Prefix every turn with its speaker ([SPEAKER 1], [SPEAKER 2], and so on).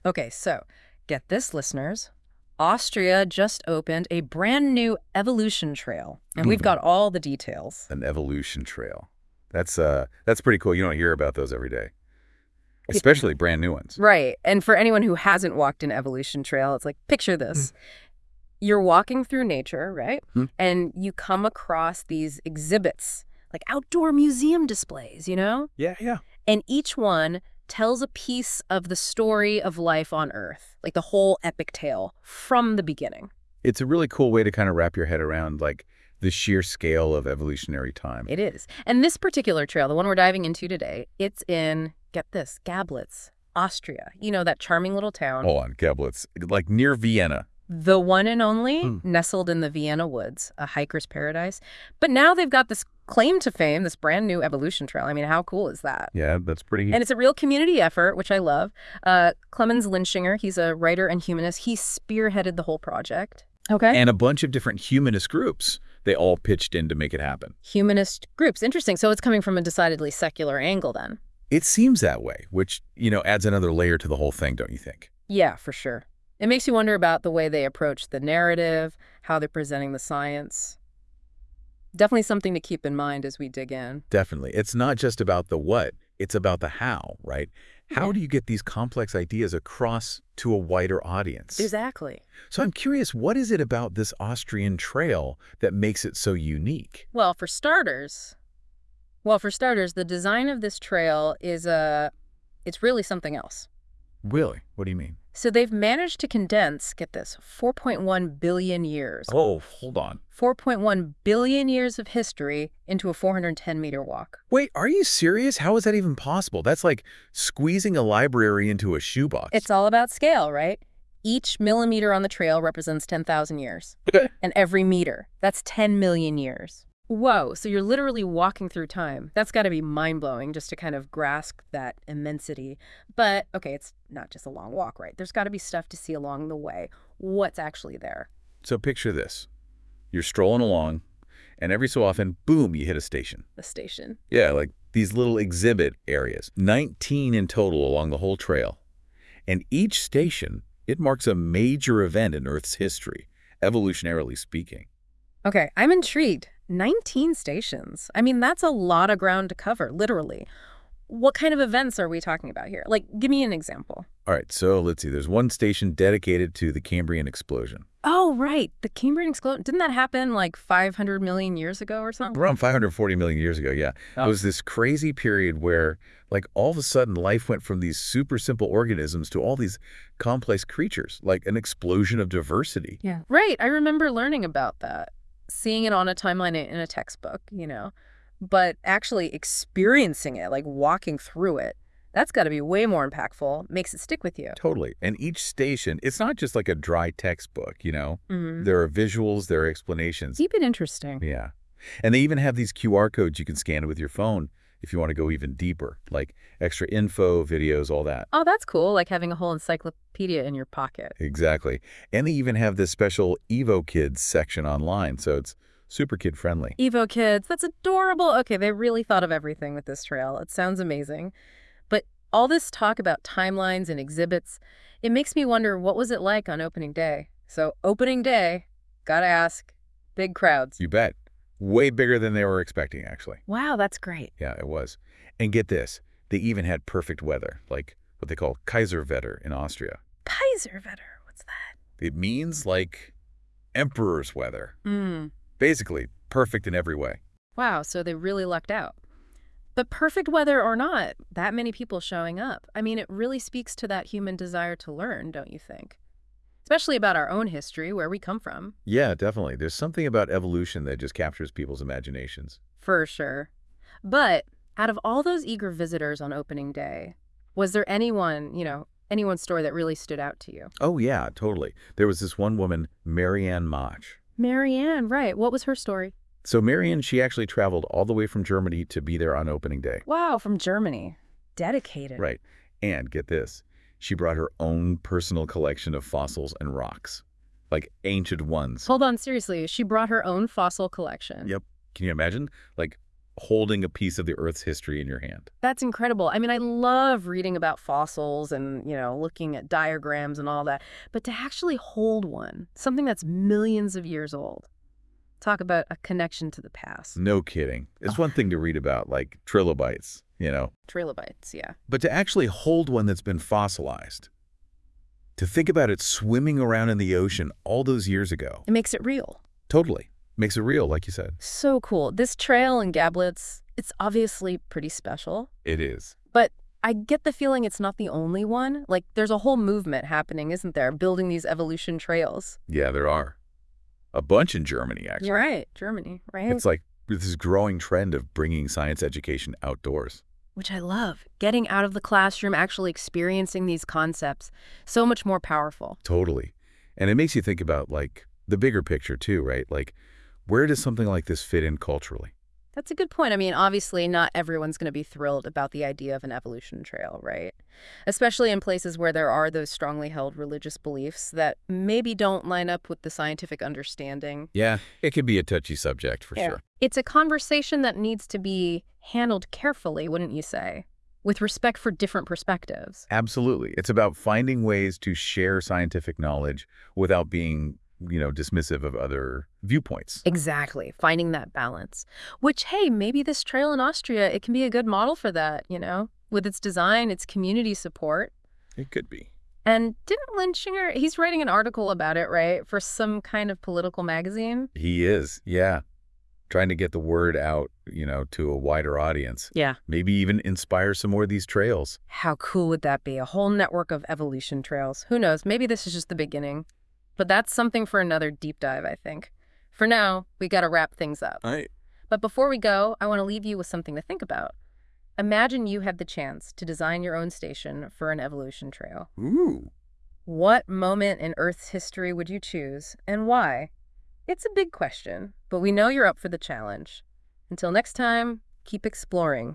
[SPEAKER 1] Okay, so get this, listeners. Austria just opened a brand new evolution trail, and we've got all the details.
[SPEAKER 2] An evolution trail. That's pretty cool. You don't hear about those every day,
[SPEAKER 1] Y-
[SPEAKER 2] especially brand new ones.
[SPEAKER 1] Right. And for anyone who hasn't walked an evolution trail, it's like, picture this. You're walking through nature, right?
[SPEAKER 2] Hmm.
[SPEAKER 1] And you come across these exhibits, like outdoor museum displays, you know?
[SPEAKER 2] Yeah, yeah.
[SPEAKER 1] And each one tells a piece of the story of life on Earth, like the whole epic tale from the beginning.
[SPEAKER 2] It's a really cool way to kind of wrap your head around like the sheer scale of evolutionary time.
[SPEAKER 1] It is. And this particular trail, the one we're diving into today, it's in, get this, Gablitz, Austria. You know, that charming little town.
[SPEAKER 2] Hold on, Gablitz, like near Vienna.
[SPEAKER 1] The one and only, nestled in the Vienna woods, a hiker's paradise. But now they've got this claim to fame, this brand new evolution trail. I mean, how cool is that?
[SPEAKER 2] Yeah, that's pretty.
[SPEAKER 1] And it's a real community effort, which I love. Clemens Linschinger, he's a writer and humanist. He spearheaded the whole project. Okay.
[SPEAKER 2] And a bunch of different humanist groups. They all pitched in to make it happen.
[SPEAKER 1] Humanist groups. Interesting. So it's coming from a decidedly secular angle then.
[SPEAKER 2] It seems that way, which, adds another layer to the whole thing, don't you think?
[SPEAKER 1] Yeah, for sure. It makes you wonder about the way they approach the narrative, how they're presenting the science. Definitely something to keep in mind as we dig in.
[SPEAKER 2] Definitely. It's not just about the what, it's about the how, right? How
[SPEAKER 1] Yeah.
[SPEAKER 2] do you get these complex ideas across to a wider audience?
[SPEAKER 1] Exactly.
[SPEAKER 2] So I'm curious, what is it about this Austrian trail that makes it so unique?
[SPEAKER 1] Well, for starters, the design of this trail is it's really something else.
[SPEAKER 2] Really? What do you mean?
[SPEAKER 1] So they've managed to condense, get this, 4.1 billion years.
[SPEAKER 2] Oh, hold on.
[SPEAKER 1] 4.1 billion years of history into a 410-meter walk.
[SPEAKER 2] Wait, are you serious? How is that even possible? That's like squeezing a library into a shoebox.
[SPEAKER 1] It's all about scale, right? Each millimeter on the trail represents 10,000 years.
[SPEAKER 2] Okay.
[SPEAKER 1] And every meter, that's 10 million years. Whoa, so you're literally walking through time. That's got to be mind-blowing just to kind of grasp that immensity. But, okay, it's not just a long walk, right? There's got to be stuff to see along the way. What's actually there?
[SPEAKER 2] So picture this. You're strolling along, and every so often, boom, you hit a station.
[SPEAKER 1] The station.
[SPEAKER 2] Yeah, like these little exhibit areas. 19 in total along the whole trail. And each station, it marks a major event in Earth's history, evolutionarily speaking.
[SPEAKER 1] Okay, I'm intrigued. 19 stations. I mean, that's a lot of ground to cover, literally. What kind of events are we talking about here? Like, give me an example.
[SPEAKER 2] All right, so let's see. There's one station dedicated to the Cambrian explosion.
[SPEAKER 1] Oh, right. The Cambrian explosion. Didn't that happen like 500 million years ago or something?
[SPEAKER 2] Around 540 million years ago, yeah.
[SPEAKER 1] Oh.
[SPEAKER 2] It was this crazy period where, like, all of a sudden life went from these super simple organisms to all these complex creatures, like an explosion of diversity.
[SPEAKER 1] Yeah. Right. I remember learning about that. Seeing it on a timeline in a textbook, but actually experiencing it, like walking through it, that's got to be way more impactful, makes it stick with you.
[SPEAKER 2] Totally. And each station, it's not just like a dry textbook,
[SPEAKER 1] Mm-hmm.
[SPEAKER 2] There are visuals, there are explanations.
[SPEAKER 1] Keep it interesting.
[SPEAKER 2] Yeah. And they even have these QR codes you can scan with your phone if you want to go even deeper, like extra info, videos, all that.
[SPEAKER 1] Oh, that's cool, like having a whole encyclopedia in your pocket.
[SPEAKER 2] Exactly. And they even have this special Evo Kids section online, so it's super kid-friendly.
[SPEAKER 1] Evo Kids, that's adorable. Okay, they really thought of everything with this trail. It sounds amazing. But all this talk about timelines and exhibits, it makes me wonder, what was it like on opening day? So opening day, gotta ask, big crowds.
[SPEAKER 2] You bet. Way bigger than they were expecting, actually.
[SPEAKER 1] Wow, that's great.
[SPEAKER 2] Yeah, it was. And get this, they even had perfect weather, like what they call Kaiserwetter in Austria.
[SPEAKER 1] Kaiserwetter, what's that?
[SPEAKER 2] It means like emperor's weather.
[SPEAKER 1] Mm.
[SPEAKER 2] Basically, perfect in every way.
[SPEAKER 1] Wow, so they really lucked out. But perfect weather or not, that many people showing up. I mean, it really speaks to that human desire to learn, don't you think? Especially about our own history, where we come from.
[SPEAKER 2] Yeah, definitely. There's something about evolution that just captures people's imaginations.
[SPEAKER 1] For sure. But out of all those eager visitors on opening day, was there anyone's story that really stood out to you?
[SPEAKER 2] Oh, yeah, totally. There was this one woman, Marianne Mach.
[SPEAKER 1] Marianne, right. What was her story?
[SPEAKER 2] So Marianne, she actually traveled all the way from Germany to be there on opening day.
[SPEAKER 1] Wow, from Germany. Dedicated.
[SPEAKER 2] Right. And get this, she brought her own personal collection of fossils and rocks, like ancient ones.
[SPEAKER 1] Hold on, seriously. She brought her own fossil collection.
[SPEAKER 2] Yep. Can you imagine? Like holding a piece of the Earth's history in your hand.
[SPEAKER 1] That's incredible. I mean, I love reading about fossils and, looking at diagrams and all that. But to actually hold one, something that's millions of years old, talk about a connection to the past.
[SPEAKER 2] No kidding. It's one thing to read about, like trilobites,
[SPEAKER 1] Trilobites, yeah.
[SPEAKER 2] but to actually hold one that's been fossilized, to think about it swimming around in the ocean all those years ago.
[SPEAKER 1] It makes it real.
[SPEAKER 2] Totally. Makes it real, like you said.
[SPEAKER 1] So cool. This trail in Gablitz, it's obviously pretty special.
[SPEAKER 2] It is.
[SPEAKER 1] But I get the feeling it's not the only one. Like, there's a whole movement happening, isn't there, building these evolution trails?
[SPEAKER 2] Yeah, there are. A bunch in Germany, actually.
[SPEAKER 1] You're right. Germany, right?
[SPEAKER 2] It's like this growing trend of bringing science education outdoors.
[SPEAKER 1] Which I love. Getting out of the classroom, actually experiencing these concepts. So much more powerful.
[SPEAKER 2] Totally. And it makes you think about, like, the bigger picture, too, right? Like, where does something like this fit in culturally?
[SPEAKER 1] That's a good point. I mean, obviously, not everyone's going to be thrilled about the idea of an evolution trail, right? Especially in places where there are those strongly held religious beliefs that maybe don't line up with the scientific understanding.
[SPEAKER 2] Yeah, it could be a touchy subject for sure.
[SPEAKER 1] It's a conversation that needs to be handled carefully, wouldn't you say? With respect for different perspectives.
[SPEAKER 2] Absolutely. It's about finding ways to share scientific knowledge without being, dismissive of other viewpoints.
[SPEAKER 1] Exactly. Finding that balance. Which, hey, maybe this trail in Austria, it can be a good model for that, with its design, its community support.
[SPEAKER 2] It could be.
[SPEAKER 1] And didn't Linschinger, he's writing an article about it, right, for some kind of political magazine?
[SPEAKER 2] He is, yeah. Trying to get the word out, to a wider audience.
[SPEAKER 1] Yeah.
[SPEAKER 2] Maybe even inspire some more of these trails.
[SPEAKER 1] How cool would that be? A whole network of evolution trails. Who knows? Maybe this is just the beginning. But that's something for another deep dive, I think. For now, we got to wrap things up.
[SPEAKER 2] All right.
[SPEAKER 1] But before we go, I want to leave you with something to think about. Imagine you had the chance to design your own station for an evolution trail.
[SPEAKER 2] Ooh.
[SPEAKER 1] What moment in Earth's history would you choose, and why? It's a big question, but we know you're up for the challenge. Until next time, keep exploring.